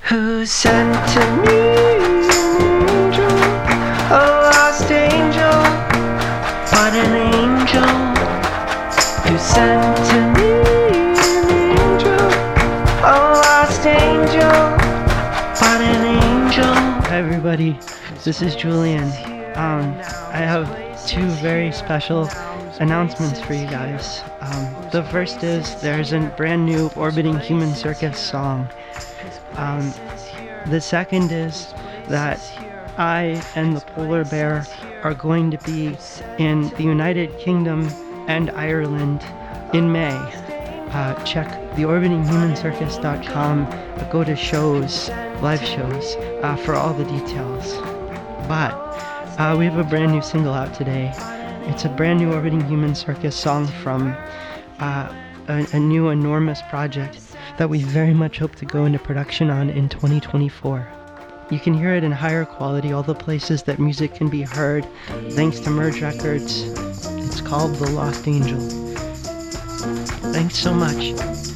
Who sent to me an angel, a lost angel, but an angel. Who sent to me an angel, a lost angel, but an angel. Hi everybody, this is Julian. I have two very special announcements for you guys. The first is there's a brand new Orbiting Human Circus song. The second is that I and the Polar Bear are going to be in the United Kingdom and Ireland in May. Check theorbitinghumancircus.com, go to shows, live shows, for all the details. But we have a brand new single out today. It's a brand new Orbiting Human Circus song from a new enormous project that we very much hope to go into production on in 2024. You can hear it in higher quality, all the places that music can be heard, thanks to Merge Records. It's called The Lost Angel. Thanks so much.